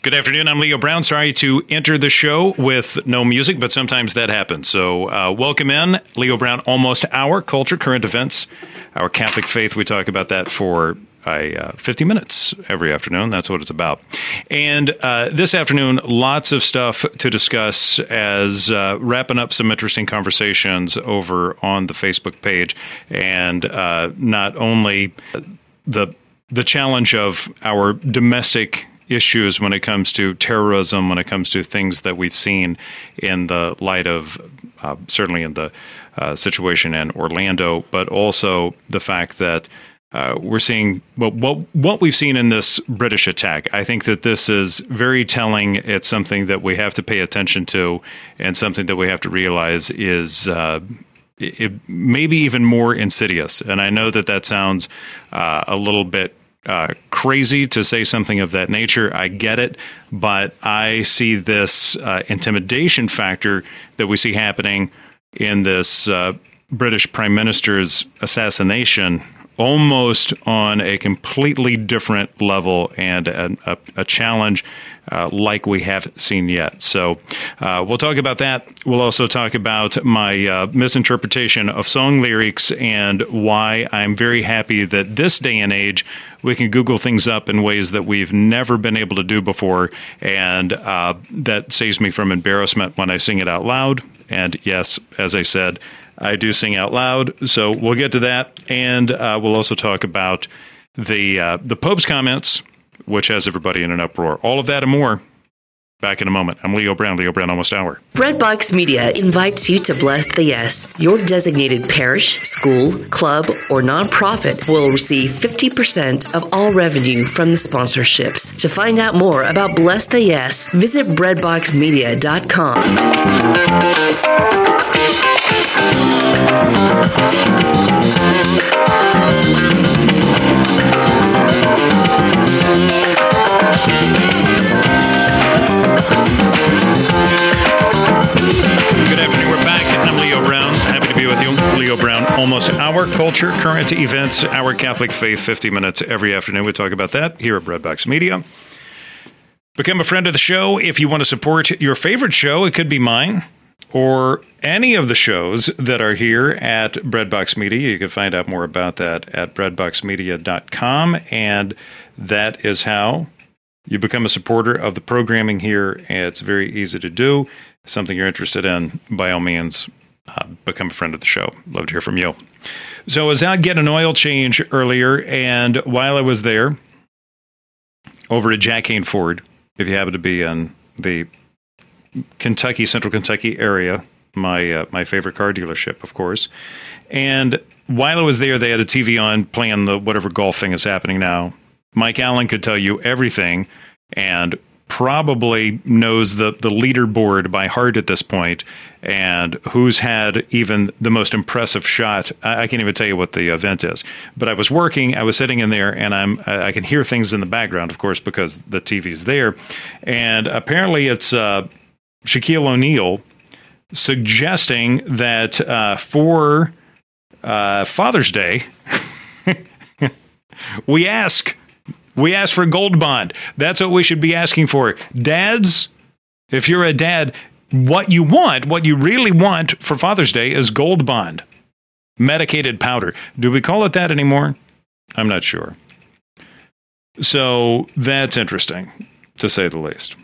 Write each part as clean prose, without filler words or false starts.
Good afternoon. I'm Leo Brown. Sorry to enter the show with no music, but sometimes that happens. So welcome in. Leo Brown, almost hour, culture, current events, our Catholic faith. We talk about that for 50 minutes every afternoon. That's what it's about. And this afternoon, lots of stuff to discuss as wrapping up some interesting conversations over on the Facebook page. And not only the challenge of our domestic issues when it comes to terrorism, when it comes to things that we've seen in the light of certainly in the situation in Orlando, but also the fact that we're seeing what we've seen in this British attack. I think that this is very telling. It's something that we have to pay attention to, and something that we have to realize is it maybe even more insidious. And I know that sounds a little bit crazy to say something of that nature. I get it, but I see this intimidation factor that we see happening in this British Prime Minister's assassination almost on a completely different level and a challenge like we haven't seen yet. So we'll talk about that. We'll also talk about my misinterpretation of song lyrics and why I'm very happy that this day and age we can Google things up in ways that we've never been able to do before, and that saves me from embarrassment when I sing it out loud. And yes, as I said, I do sing out loud, so we'll get to that, and we'll also talk about the Pope's comments, which has everybody in an uproar. All of that and more. Back in a moment. I'm Leo Brown, Almost Hour. Breadbox Media invites you to Bless the Yes. Your designated parish, school, club, or nonprofit will receive 50% of all revenue from the sponsorships. To find out more about Bless the Yes, visit breadboxmedia.com. Good afternoon. We're back. I'm Leo Brown. Happy to be with you. Leo Brown, almost hour, culture, current events, our Catholic faith, 50 minutes every afternoon. We talk about that here at Breadbox Media. Become a friend of the show. If you want to support your favorite show, it could be mine or any of the shows that are here at Breadbox Media. You can find out more about that at breadboxmedia.com. And that is how you become a supporter of the programming here. It's very easy to do. Something you're interested in, by all means, become a friend of the show. Love to hear from you. So I was out getting an oil change earlier, and while I was there, over at Jack Kane Ford, if you happen to be in the Central Kentucky area, my favorite car dealership, of course. And while I was there, they had a TV on playing the whatever golf thing is happening now. Mike Allen could tell you everything and probably knows the leaderboard by heart at this point, and who's had even the most impressive shot. I can't even tell you what the event is. But I was working, I was sitting in there, and I can hear things in the background, of course, because the TV's there. And apparently it's Shaquille O'Neal suggesting that for Father's Day, we ask for a gold bond. That's what we should be asking for. Dads, if you're a dad, what you really want for Father's Day is gold bond. Medicated powder. Do we call it that anymore? I'm not sure. So that's interesting, to say the least.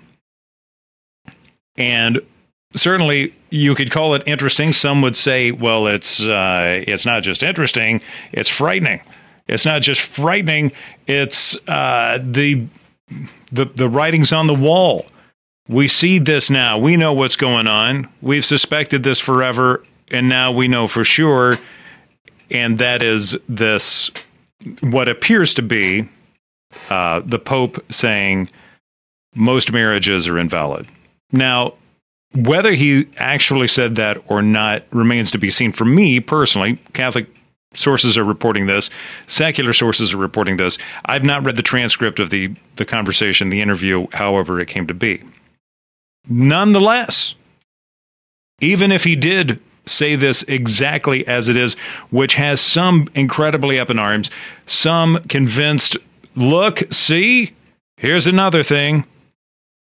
And certainly you could call it interesting. Some would say, well, it's not just interesting, it's frightening. It's not just frightening, it's the writing's on the wall. We see this now. We know what's going on. We've suspected this forever, and now we know for sure. And that is this, what appears to be the Pope saying most marriages are invalid. Now, whether he actually said that or not remains to be seen. For me, personally, Catholic sources are reporting this. Secular sources are reporting this. I've not read the transcript of the conversation, the interview, however it came to be. Nonetheless, even if he did say this exactly as it is, which has some incredibly up in arms, some convinced, look, see, here's another thing.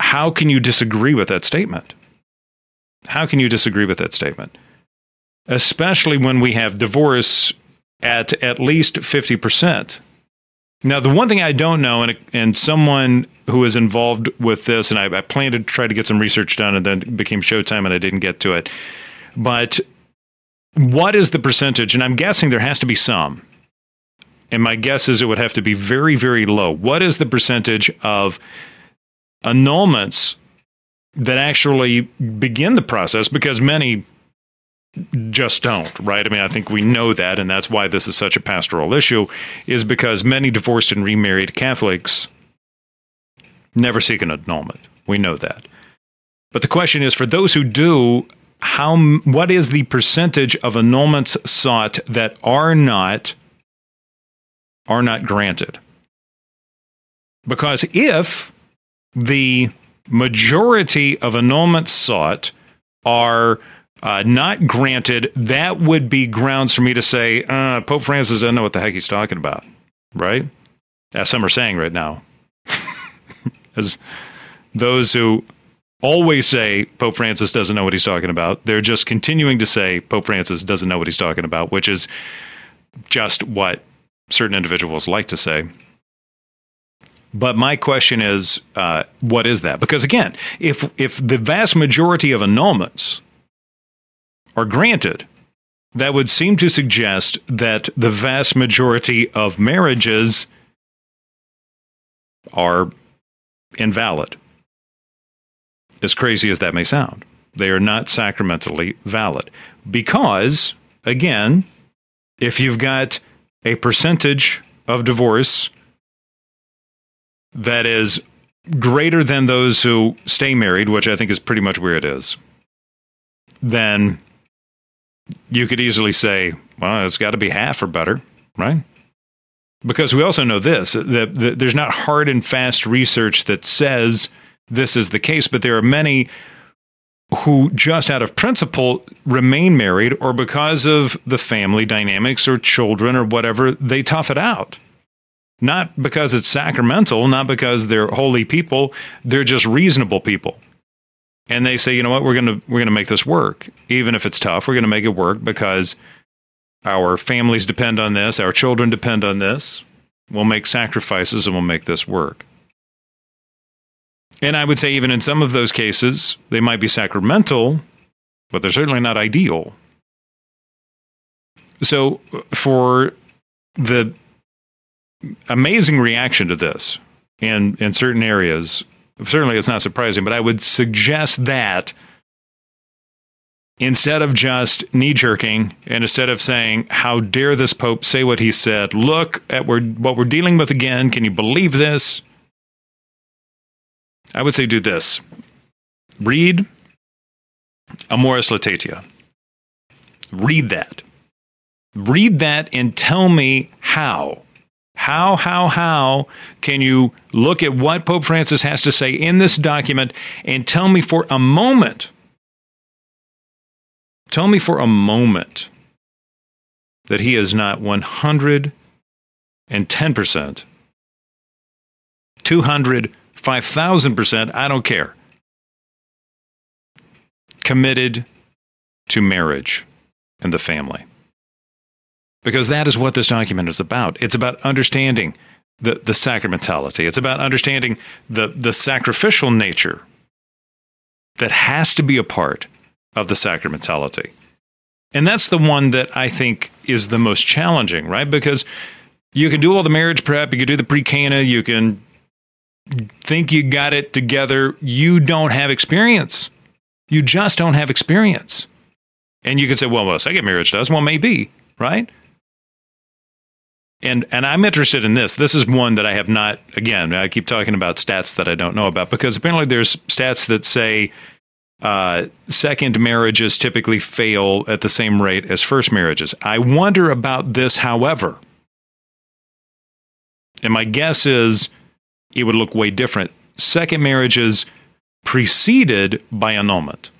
how can you disagree with that statement? How can you disagree with that statement? Especially when we have divorce at least 50%. Now, the one thing I don't know, and someone who is involved with this, and I planned to try to get some research done, and then it became showtime, and I didn't get to it. But what is the percentage? And I'm guessing there has to be some. And my guess is it would have to be very, very low. What is the percentage of annulments that actually begin the process? Because many just don't, right? I mean, I think we know that, and that's why this is such a pastoral issue, is because many divorced and remarried Catholics never seek an annulment. We know that. But the question is, for those who do, what is the percentage of annulments sought that are not granted? Because if the majority of annulments sought are not granted, that would be grounds for me to say, Pope Francis doesn't know what the heck he's talking about, right? As some are saying right now. As those who always say Pope Francis doesn't know what he's talking about, they're just continuing to say Pope Francis doesn't know what he's talking about, which is just what certain individuals like to say. But my question is, what is that? Because again, if the vast majority of annulments are granted, that would seem to suggest that the vast majority of marriages are invalid. As crazy as that may sound, they are not sacramentally valid. Because, again, if you've got a percentage of divorce that is greater than those who stay married, which I think is pretty much where it is, then you could easily say, well, it's got to be half or better, right? Because we also know this, that there's not hard and fast research that says this is the case, but there are many who just out of principle remain married, or because of the family dynamics or children or whatever, they tough it out. Not because it's sacramental, not because they're holy people, they're just reasonable people. And they say, you know what, we're gonna make this work. Even if it's tough, we're gonna make it work because our families depend on this, our children depend on this. We'll make sacrifices and we'll make this work. And I would say even in some of those cases, they might be sacramental, but they're certainly not ideal. So for the amazing reaction to this in certain areas, certainly it's not surprising, but I would suggest that instead of just knee-jerking, and instead of saying, how dare this Pope say what he said, look at what we're dealing with again, can you believe this? I would say do this. Read Amoris Laetitia. Read that. Read that and tell me how. How can you look at what Pope Francis has to say in this document and tell me for a moment that he is not 110%, 200%, 5,000%, I don't care, committed to marriage and the family. Because that is what this document is about. It's about understanding the sacramentality. It's about understanding the sacrificial nature that has to be a part of the sacramentality. And that's the one that I think is the most challenging, right? Because you can do all the marriage prep, you can do the pre-cana, you can think you got it together. You don't have experience. You just don't have experience. And you can say, well, a second marriage does. Well, maybe, right? And I'm interested in this. This is one that I have not, again, I keep talking about stats that I don't know about, because apparently there's stats that say second marriages typically fail at the same rate as first marriages. I wonder about this, however. And my guess is it would look way different. Second marriages preceded by annulment.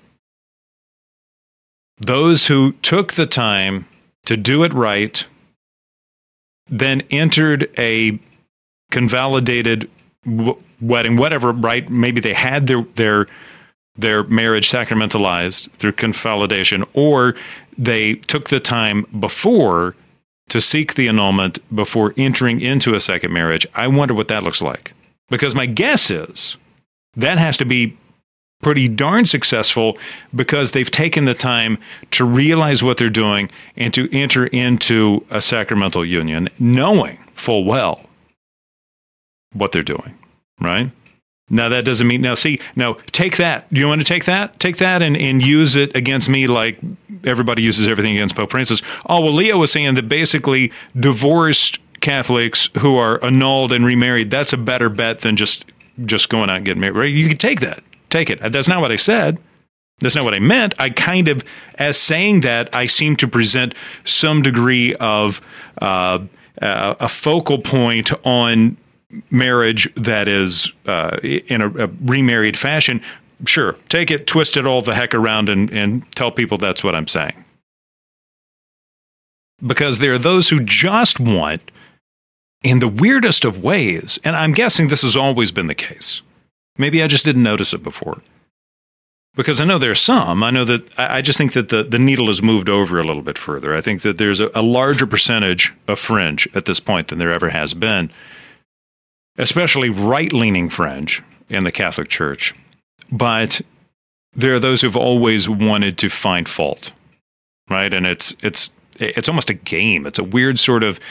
Those who took the time to do it right then entered a convalidated wedding, whatever, right? Maybe they had their marriage sacramentalized through consolidation, or they took the time before to seek the annulment before entering into a second marriage. I wonder what that looks like. Because my guess is that has to be pretty darn successful because they've taken the time to realize what they're doing and to enter into a sacramental union, knowing full well what they're doing, right? Now, that doesn't mean, take that. You want to take that? Take that and use it against me like everybody uses everything against Pope Francis. Oh, well, Leo was saying that basically divorced Catholics who are annulled and remarried, that's a better bet than just going out and getting married. Right? You can take that. Take it. That's not what I said. That's not what I meant. I kind of, as saying that, I seem to present some degree of a focal point on marriage that is in a remarried fashion. Sure, take it, twist it all the heck around and tell people that's what I'm saying. Because there are those who just want, in the weirdest of ways, and I'm guessing this has always been the case. Maybe I just didn't notice it before. Because I know there's some. I know that I just think that the needle has moved over a little bit further. I think that there's a larger percentage of fringe at this point than there ever has been, especially right-leaning fringe in the Catholic Church. But there are those who've always wanted to find fault, right? And it's almost a game. It's a weird sort of,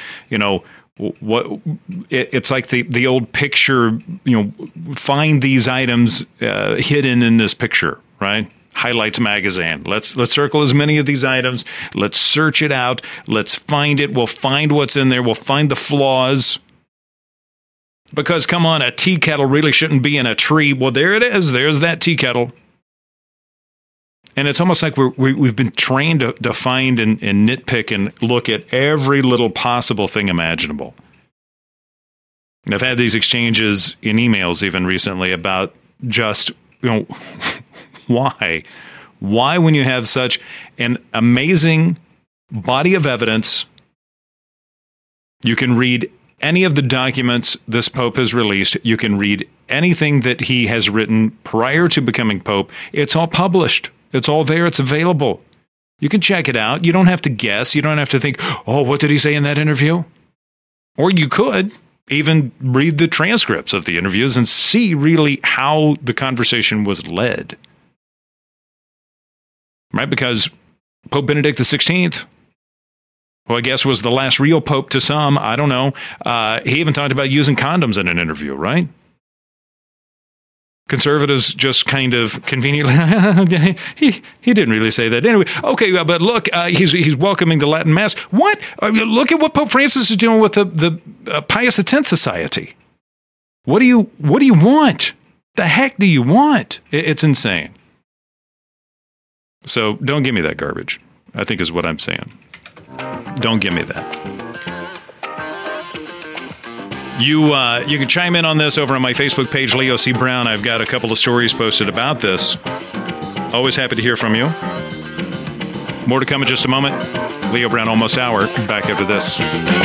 it's like the old picture, find these items hidden in this picture, right? Highlights magazine. Let's circle as many of these items. Let's search it out. Let's find it. We'll find what's in there. We'll find the flaws. Because, come on, a tea kettle really shouldn't be in a tree. Well, there it is. There's that tea kettle. And it's almost like we've been trained to find and nitpick and look at every little possible thing imaginable. And I've had these exchanges in emails even recently about just, why? Why, when you have such an amazing body of evidence, you can read any of the documents this Pope has released, you can read anything that he has written prior to becoming Pope. It's all published. It's all there. It's available. You can check it out. You don't have to guess. You don't have to think, oh, what did he say in that interview? Or you could even read the transcripts of the interviews and see really how the conversation was led. Right? Because Pope Benedict XVI, who I guess was the last real pope to some, I don't know, he even talked about using condoms in an interview, right? Conservatives just kind of conveniently, he didn't really say that. Anyway, okay, but look, he's welcoming the Latin Mass. What? Look at what Pope Francis is doing with the Pius X Society. What do you want? The heck do you want? It's insane. So don't give me that garbage, I think is what I'm saying. Don't give me that. You can chime in on this over on my Facebook page, Leo C. Brown. I've got a couple of stories posted about this. Always happy to hear from you. More to come in just a moment. Leo Brown, Almost Hour. Back after this.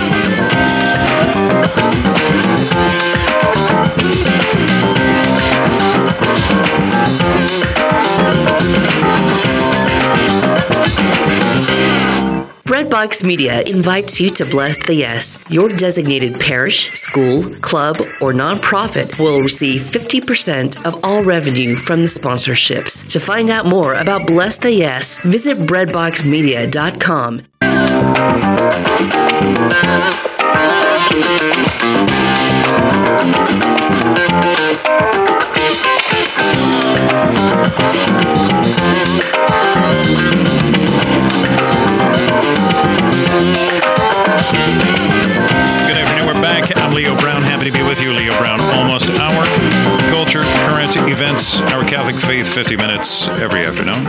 Breadbox Media invites you to bless the yes. Your designated parish, school, club, or nonprofit will receive 50% of all revenue from the sponsorships. To find out more about Bless the Yes, visit breadboxmedia.com. Good afternoon, we're back. I'm Leo Brown, happy to be with you. Leo Brown, Almost Hour. Culture, current events, our Catholic faith, 50 minutes every afternoon.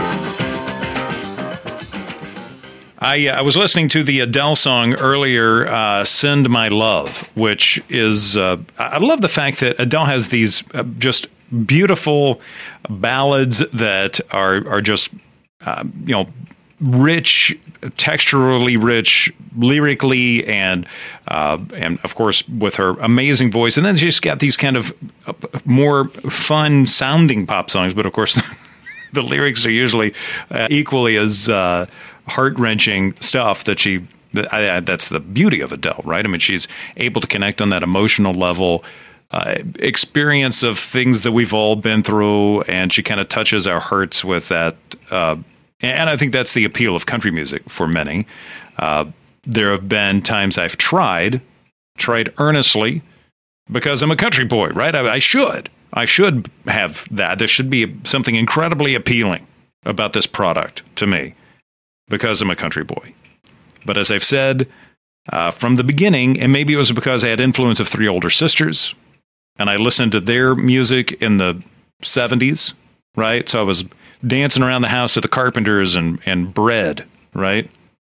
I was listening to the Adele song earlier, Send My Love, which is, I love the fact that Adele has these just beautiful ballads that are just, rich, texturally rich, lyrically, and of course with her amazing voice. And then she's got these kind of more fun sounding pop songs, but of course the lyrics are usually equally as heart-wrenching stuff that's the beauty of Adele, right? I mean, she's able to connect on that emotional level, experience of things that we've all been through, and she kind of touches our hearts with that. And I think that's the appeal of country music for many. There have been times I've tried earnestly, because I'm a country boy, right? I should have that. There should be something incredibly appealing about this product to me, because I'm a country boy. But as I've said from the beginning, and maybe it was because I had influence of 3 older sisters, and I listened to their music in the 70s, right? So I was dancing around the house to the Carpenters and Bread, right?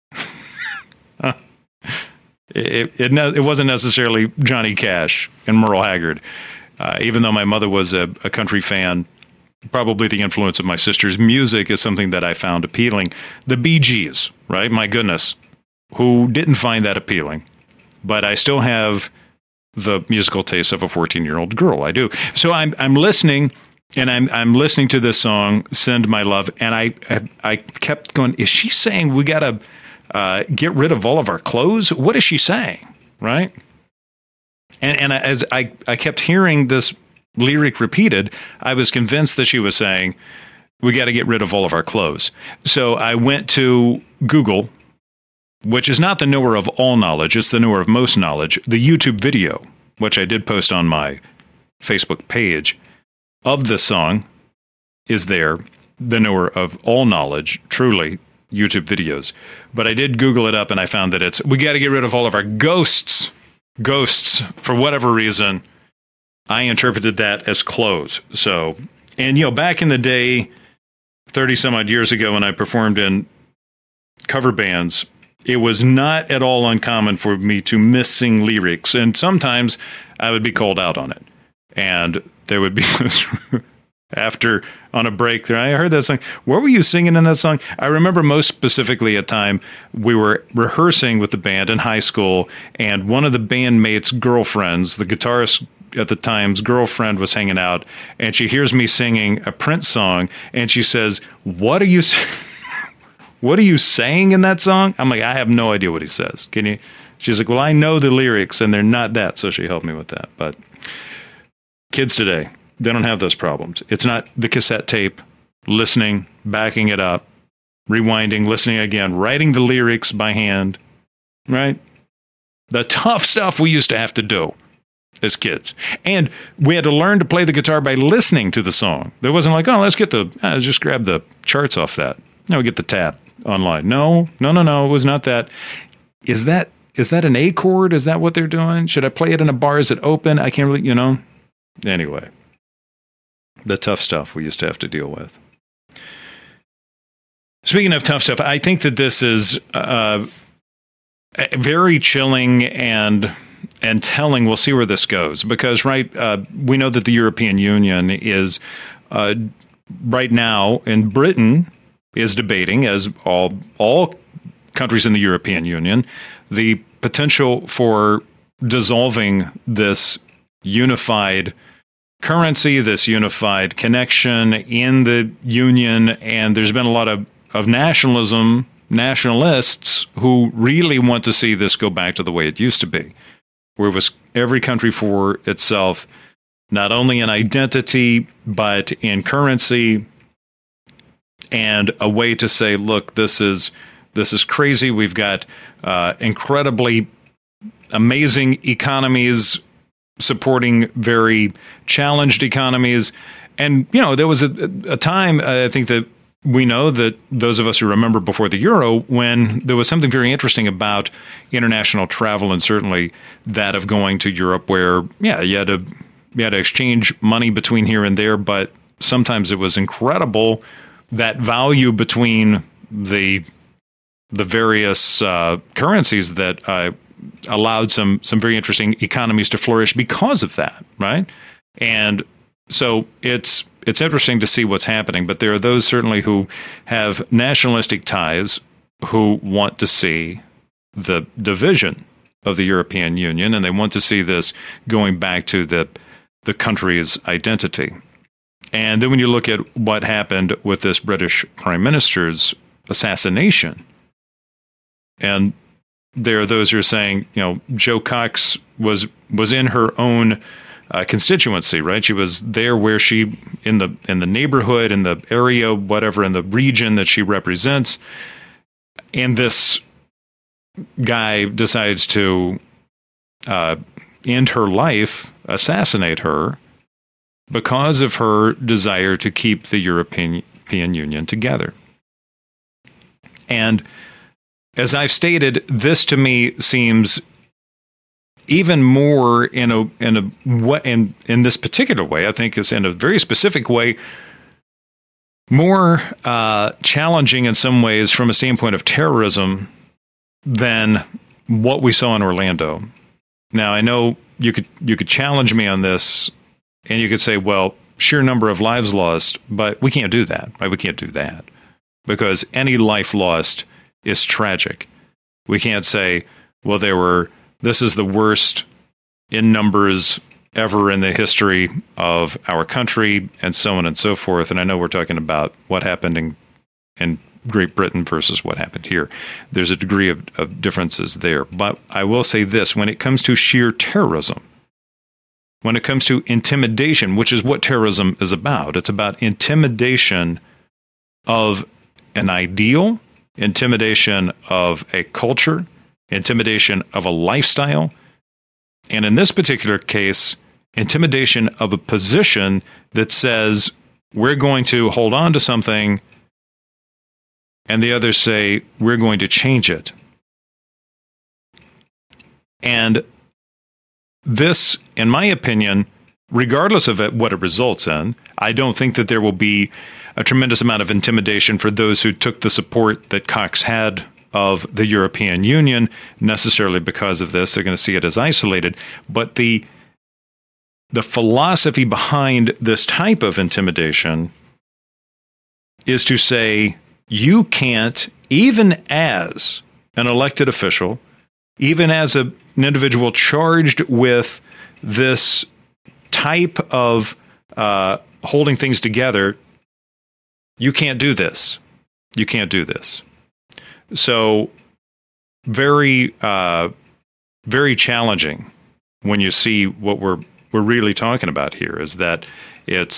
It wasn't necessarily Johnny Cash and Merle Haggard, even though my mother was a country fan. Probably the influence of my sister's music is something that I found appealing. The Bee Gees, right? My goodness, who didn't find that appealing, but I still have the musical taste of a 14-year-old girl. I do. So I'm listening, and I'm listening to this song, "Send My Love," and I kept going, is she saying we got to get rid of all of our clothes? What is she saying, right? And as I kept hearing this lyric repeated, I was convinced that she was saying we got to get rid of all of our clothes. So I went to Google, which is not the knower of all knowledge, it's the knower of most knowledge. The YouTube video, which I did post on my Facebook page of this song, is there. The knower of all knowledge, truly, YouTube videos. But I did Google it up, and I found that it's, we got to get rid of all of our ghosts. Ghosts, for whatever reason, I interpreted that as clothes. So, and back in the day, 30 some odd years ago, when I performed in cover bands, it was not at all uncommon for me to missing lyrics. And sometimes I would be called out on it. And there would be after on a break there, I heard that song. What were you singing in that song? I remember most specifically a time we were rehearsing with the band in high school, and one of the bandmates' girlfriends, the guitarist at the time's girlfriend, was hanging out, and she hears me singing a Prince song, and she says, What are you saying in that song? I'm like, I have no idea what he says. Can you? She's like, well, I know the lyrics, and they're not that, so she helped me with that. But kids today, they don't have those problems. It's not the cassette tape, listening, backing it up, rewinding, listening again, writing the lyrics by hand, right? The tough stuff we used to have to do as kids. And we had to learn to play the guitar by listening to the song. There wasn't like, oh, let's just grab the charts off that. Now we get the tab online. No. It was not that. Is that an A chord? Is that what they're doing? Should I play it in a bar? Is it open? I can't really, Anyway, the tough stuff we used to have to deal with. Speaking of tough stuff, I think that this is very chilling and telling. We'll see where this goes, because we know that the European Union is right now, in Britain, is debating, as all countries in the European Union, the potential for dissolving this unified currency, this unified connection in the union. And there's been a lot of nationalists who really want to see this go back to the way it used to be, where it was every country for itself, not only in identity, but in currency, and a way to say, look, this is crazy. We've got incredibly amazing economies supporting very challenged economies. And, there was a time, I think that we know that those of us who remember before the euro, when there was something very interesting about international travel, and certainly that of going to Europe, where, you had to exchange money between here and there, but sometimes it was incredible that value between the various currencies that allowed some very interesting economies to flourish because of that, right? And so it's it's interesting to see what's happening, but there are those certainly who have nationalistic ties who want to see the division of the European Union, and they want to see this going back to the country's identity. And then when you look at what happened with this British Prime Minister's assassination, and there are those who are saying, Jo Cox was in her own constituency, right? She was there where she, in the neighborhood, in the area, whatever, in the region that she represents, and this guy decides to end her life, assassinate her, because of her desire to keep the European Union together. And as I've stated, this to me seems even more in this particular way, I think is in a very specific way, more challenging in some ways from a standpoint of terrorism than what we saw in Orlando. Now, I know you could challenge me on this, and you could say, well, sheer number of lives lost, but we can't do that. Right? We can't do that because any life lost is tragic. We can't say, well, this is the worst in numbers ever in the history of our country, and so on and so forth. And I know we're talking about what happened in Great Britain versus what happened here. There's a degree of differences there. But I will say this, when it comes to sheer terrorism, when it comes to intimidation, which is what terrorism is about, it's about intimidation of an ideal, intimidation of a culture, intimidation of a lifestyle, and in this particular case, intimidation of a position that says we're going to hold on to something, and the others say we're going to change it. And this, in my opinion, regardless of what it results in, I don't think that there will be a tremendous amount of intimidation for those who took the support that Cox had of the European Union necessarily because of this. They're going to see it as isolated. But the philosophy behind this type of intimidation is to say, you can't, even as an elected official, even as an individual charged with this type of holding things together, you can't do this. You can't do this. So very, very challenging when you see what we're really talking about here is that it's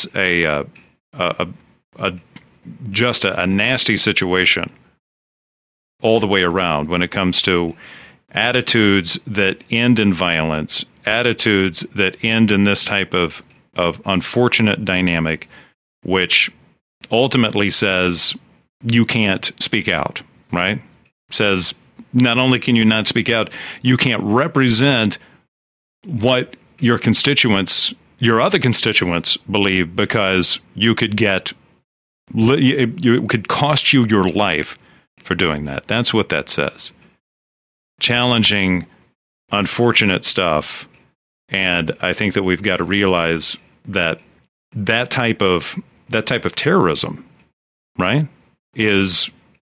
just a nasty situation all the way around when it comes to attitudes that end in violence, attitudes that end in this type of unfortunate dynamic, which ultimately says you can't speak out, right? Says not only can you not speak out, you can't represent what your constituents, your other constituents believe, because you could it could cost you your life for doing that. That's what that says. Challenging, unfortunate stuff. And I think that we've got to realize that that type of terrorism, right, is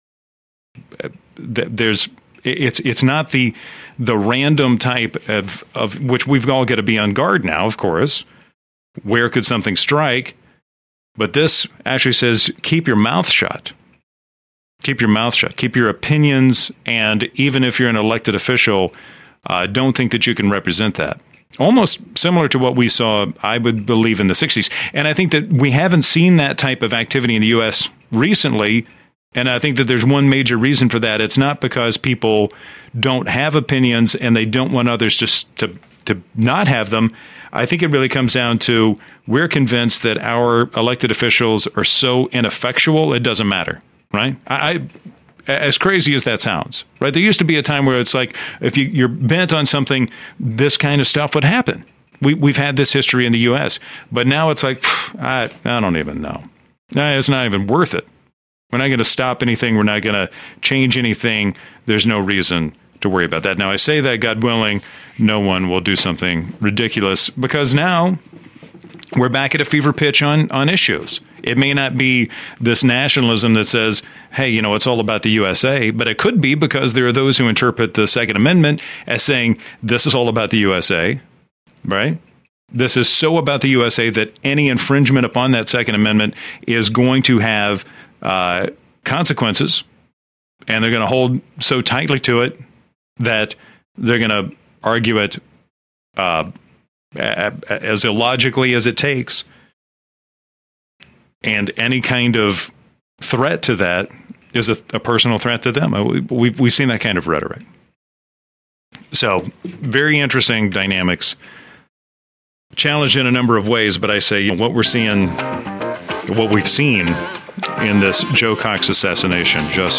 it's not the random type of which we've all got to be on guard now, of course. Where could something strike? But this actually says, keep your mouth shut. Keep your mouth shut. Keep your opinions, and even if you're an elected official, don't think that you can represent that. Almost similar to what we saw, I would believe, in the 60s. And I think that we haven't seen that type of activity in the U.S. recently, and I think that there's one major reason for that. It's not because people don't have opinions and they don't want others to not have them. I think it really comes down to we're convinced that our elected officials are so ineffectual, it doesn't matter, right? As crazy as that sounds, right? There used to be a time where it's like, if you're bent on something, this kind of stuff would happen. We've had this history in the U.S., but now it's like, I don't even know. It's not even worth it. We're not going to stop anything. We're not going to change anything. There's no reason to worry about that. Now, I say that, God willing, no one will do something ridiculous, because now we're back at a fever pitch on issues. It may not be this nationalism that says, hey, it's all about the USA, but it could be because there are those who interpret the Second Amendment as saying this is all about the USA, right? This is so about the USA that any infringement upon that Second Amendment is going to have consequences, and they're going to hold so tightly to it that they're going to argue it as illogically as it takes. And any kind of threat to that is a personal threat to them. We've seen that kind of rhetoric. So very interesting dynamics. Challenged in a number of ways, but I say what we've seen in this Joe Cox assassination, just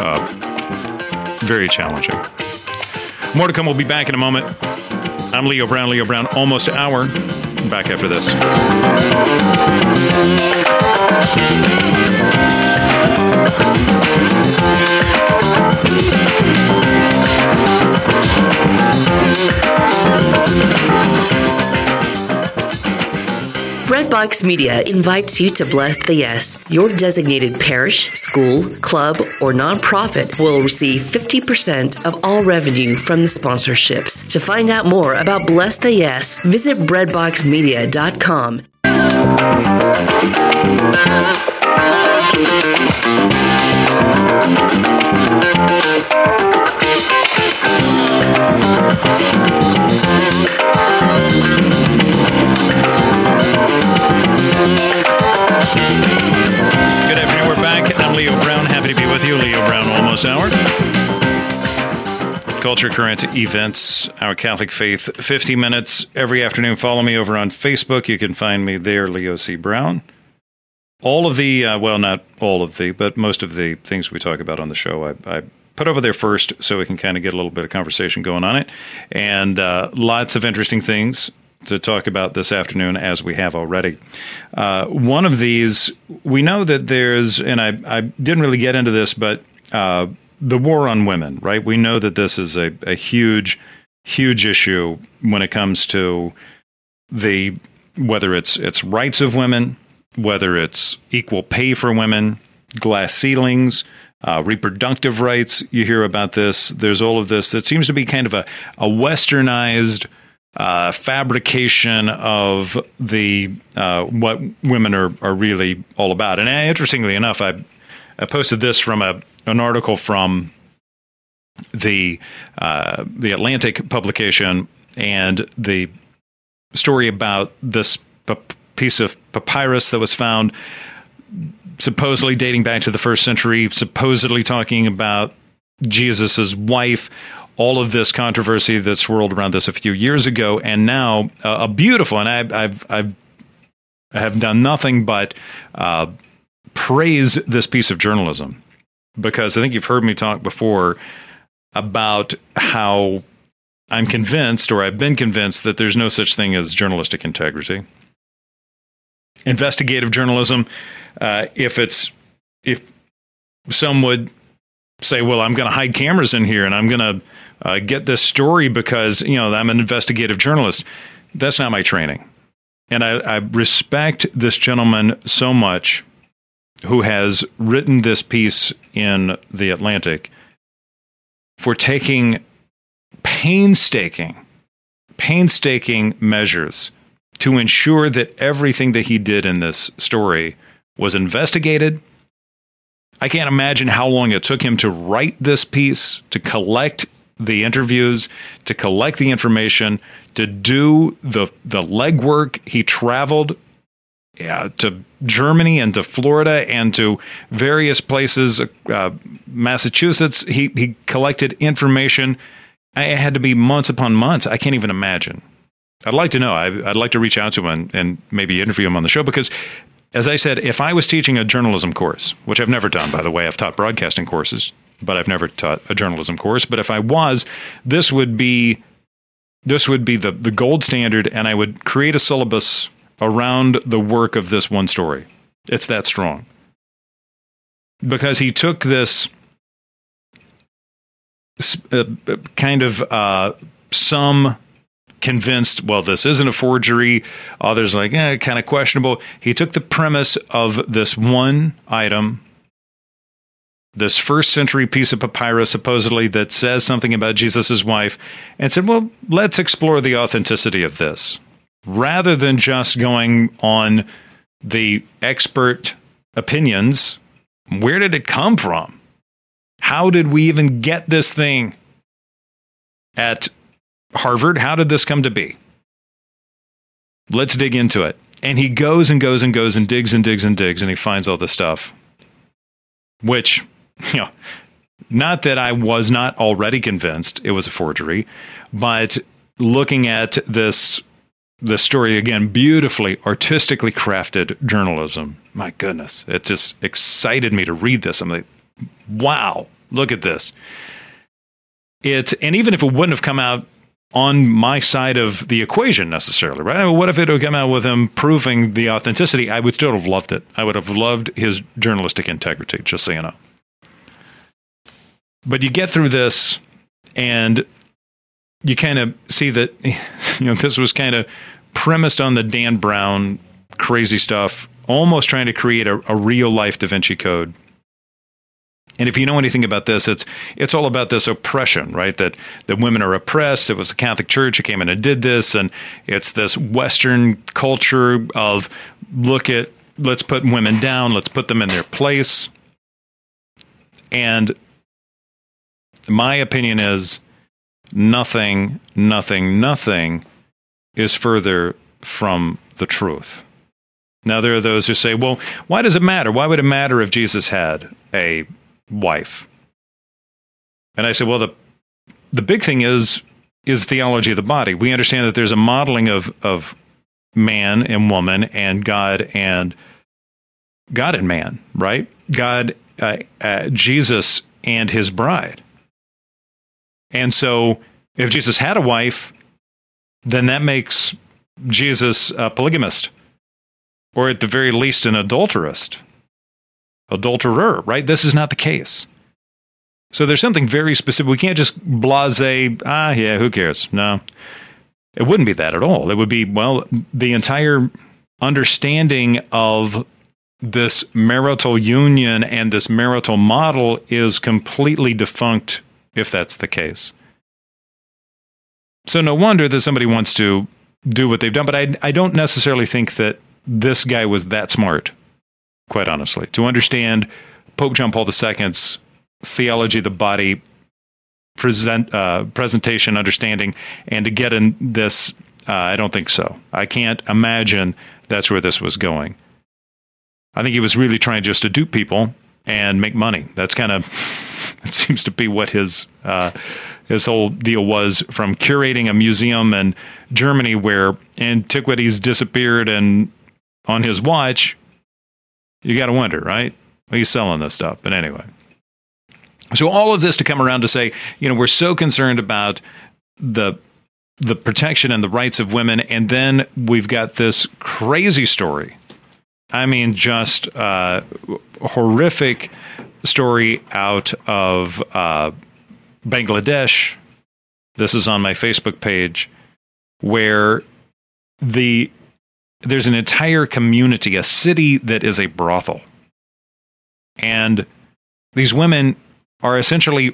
very challenging. More to come. We'll be back in a moment. I'm Leo Brown. Leo Brown, almost an hour. Back after this. Redbox Media invites you to bless the yes. Your designated parish, school, club, or nonprofit will receive 50% of all revenue from the sponsorships. To find out more about Bless the Yes, visit breadboxmedia.com. Good afternoon. We're back. I'm Leo Brown. Happy to be with you. Leo Brown, almost hour. Culture, current events, our Catholic faith, 50 minutes every afternoon. Follow me over on Facebook. You can find me there, Leo C. Brown. All of the, well, not all of the, but most of the things we talk about on the show, I put over there first so we can kind of get a little bit of conversation going on it. And lots of interesting things to talk about this afternoon, as we have already. One of these, we know that there's, and I didn't really get into this, but the war on women, right? We know that this is a huge, huge issue when it comes to whether it's rights of women, whether it's equal pay for women, glass ceilings, reproductive rights. You hear about this. There's all of this that seems to be kind of a westernized fabrication of the what women are really all about. And interestingly enough, I posted this from an article from the Atlantic publication, and the story about this piece of papyrus that was found, supposedly dating back to the 1st century, supposedly talking about Jesus's wife. All of this controversy that swirled around this a few years ago, and now a beautiful, and I have done nothing but praise this piece of journalism, because I think you've heard me talk before about how I'm convinced, or I've been convinced, that there's no such thing as journalistic integrity. Investigative journalism, if some would say, well, I'm going to hide cameras in here and I'm going to get this story because, I'm an investigative journalist. That's not my training. And I respect this gentleman so much, who has written this piece in The Atlantic, for taking painstaking measures to ensure that everything that he did in this story was investigated. I can't imagine how long it took him to write this piece, to collect the interviews, to collect the information, to do the legwork. He traveled to Germany and to Florida and to various places, Massachusetts. He collected information. It had to be months upon months. I can't even imagine. I'd like to know. I'd like to reach out to him and maybe interview him on the show, because, as I said, if I was teaching a journalism course, which I've never done, by the way, I've taught broadcasting courses, but I've never taught a journalism course. But if I was, this would be the gold standard, and I would create a syllabus around the work of this one story. It's that strong. Because he took this kind of some convinced, well, this isn't a forgery. Others like, kind of questionable. He took the premise of this one item, this first century piece of papyrus, supposedly, that says something about Jesus' wife, and said, well, let's explore the authenticity of this. Rather than just going on the expert opinions, where did it come from? How did we even get this thing at Harvard? How did this come to be? Let's dig into it. And he goes and goes and goes and digs and digs and digs, and he finds all this stuff. Which, not that I was not already convinced it was a forgery, but looking at this story again, beautifully, artistically crafted journalism. My goodness, it just excited me to read this. I'm like, wow, look at this. And even if it wouldn't have come out on my side of the equation necessarily, right? I mean, what if it would come out with him proving the authenticity? I would still have loved it. I would have loved his journalistic integrity, just so you know. But you get through this, and you kind of see that, this was kind of premised on the Dan Brown crazy stuff, almost trying to create a real-life Da Vinci Code. And if you know anything about this, it's all about this oppression, right? That women are oppressed. It was the Catholic Church who came in and did this, and it's this Western culture of let's put women down, let's put them in their place. And my opinion is nothing is further from the truth. Now, there are those who say, well, why does it matter? Why would it matter if Jesus had a wife? And I say, well, the big thing is theology of the body. We understand that there's a modeling of man and woman and God and man, right? God, Jesus and his bride. And so if Jesus had a wife, then that makes Jesus a polygamist, or at the very least an adulterer, right? This is not the case. So there's something very specific. We can't just blasé, who cares? No, it wouldn't be that at all. It would be, well, the entire understanding of this marital union and this marital model is completely defunct if that's the case. So no wonder that somebody wants to do what they've done, but I don't necessarily think that this guy was that smart, quite honestly, to understand Pope John Paul II's theology of the body, presentation, understanding, and to get in this, I don't think so. I can't imagine that's where this was going. I think he was really trying just to dupe people and make money. That's kind of, it seems to be what his whole deal was, from curating a museum in Germany where antiquities disappeared, and on his watch, you got to wonder, right? He's selling this stuff. But anyway. So all of this to come around to say, we're so concerned about the protection and the rights of women, and then we've got this crazy story. I mean, just horrific story out of Bangladesh. This is on my Facebook page, where there's an entire community, a city that is a brothel. And these women are essentially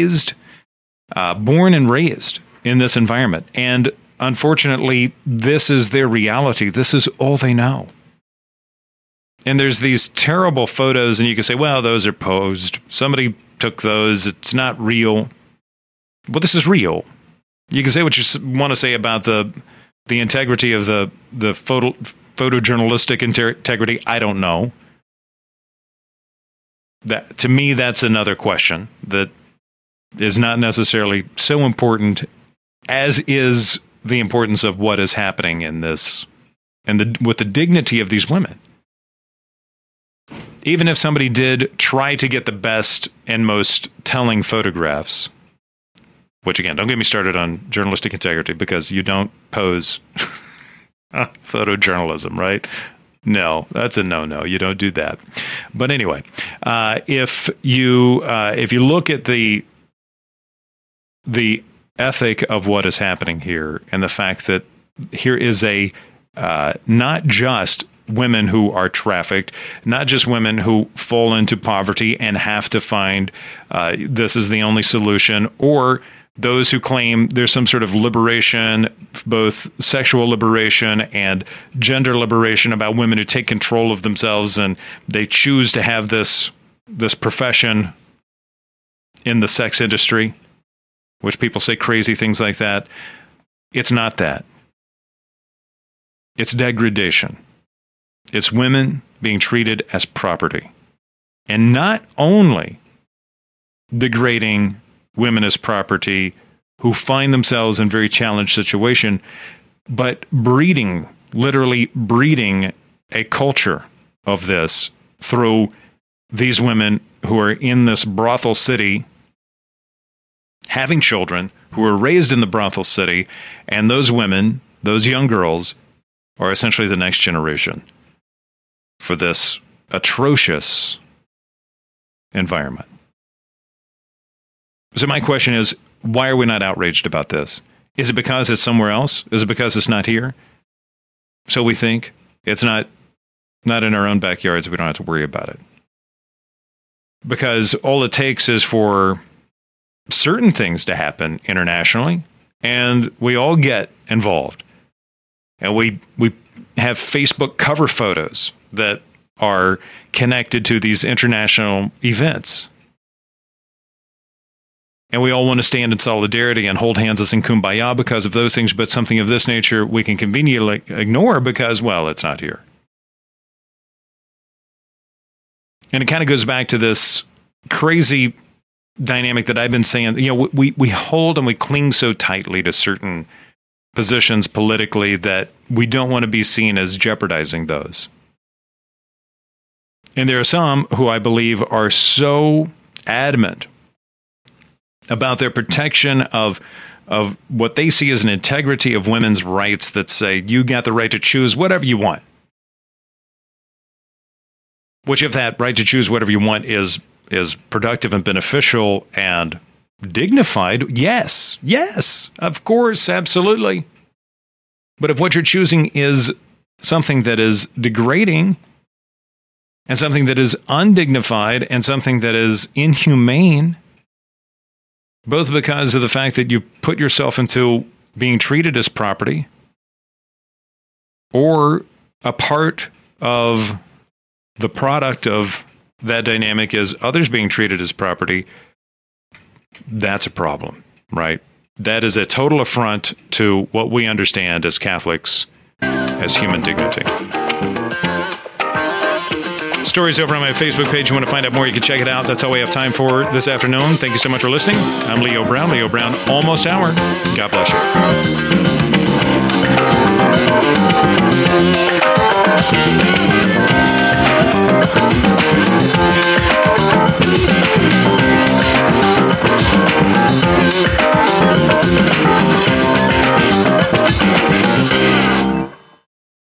born and raised in this environment. And unfortunately, this is their reality. This is all they know. And there's these terrible photos, and you can say, well, those are posed. Somebody took those. It's not real. Well, this is real. You can say what you want to say about the integrity of the photojournalistic integrity. I don't know. That, to me, that's another question that is not necessarily so important as is the importance of what is happening in this, and with the dignity of these women. Even if somebody did try to get the best and most telling photographs, which, again, don't get me started on journalistic integrity, because you don't pose photojournalism, right? No, that's a no-no. You don't do that. But anyway, if you look at the ethic of what is happening here, and the fact that here is a not just women who are trafficked, not just women who fall into poverty and have to find this is the only solution, or those who claim there's some sort of liberation, both sexual liberation and gender liberation, about women who take control of themselves and they choose to have this profession in the sex industry, which people say crazy things like that. It's not that. It's degradation. It's women being treated as property. And not only degrading women as property who find themselves in very challenged situation, but literally breeding a culture of this through these women who are in this brothel city, having children, who are raised in the brothel city, and those women, those young girls, are essentially the next generation for this atrocious environment. So my question is, why are we not outraged about this? Is it because it's somewhere else? Is it because it's not here? So we think it's not in our own backyards. We don't have to worry about it. Because all it takes is for certain things to happen internationally, and we all get involved. And we have Facebook cover photos that are connected to these international events. And we all want to stand in solidarity and hold hands and sing Kumbaya because of those things, but something of this nature we can conveniently ignore because, well, it's not here. And it kind of goes back to this crazy dynamic that I've been saying. You know, we hold and we cling so tightly to certain positions politically that we don't want to be seen as jeopardizing those. And there are some who I believe are so adamant about their protection of what they see as an integrity of women's rights that say, you got the right to choose whatever you want. Which, if that right to choose whatever you want is productive and beneficial and dignified, yes, of course, absolutely. But if what you're choosing is something that is degrading and something that is undignified and something that is inhumane, both because of the fact that you put yourself into being treated as property, or a part of the product of that dynamic is others being treated as property, that's a problem, right? That is a total affront to what we understand as Catholics as human dignity. Stories over on my Facebook page. You want to find out more, you can check it out. That's all we have time for this afternoon. Thank you so much for listening. I'm Leo Brown. Leo Brown, Almost Hour. God bless you.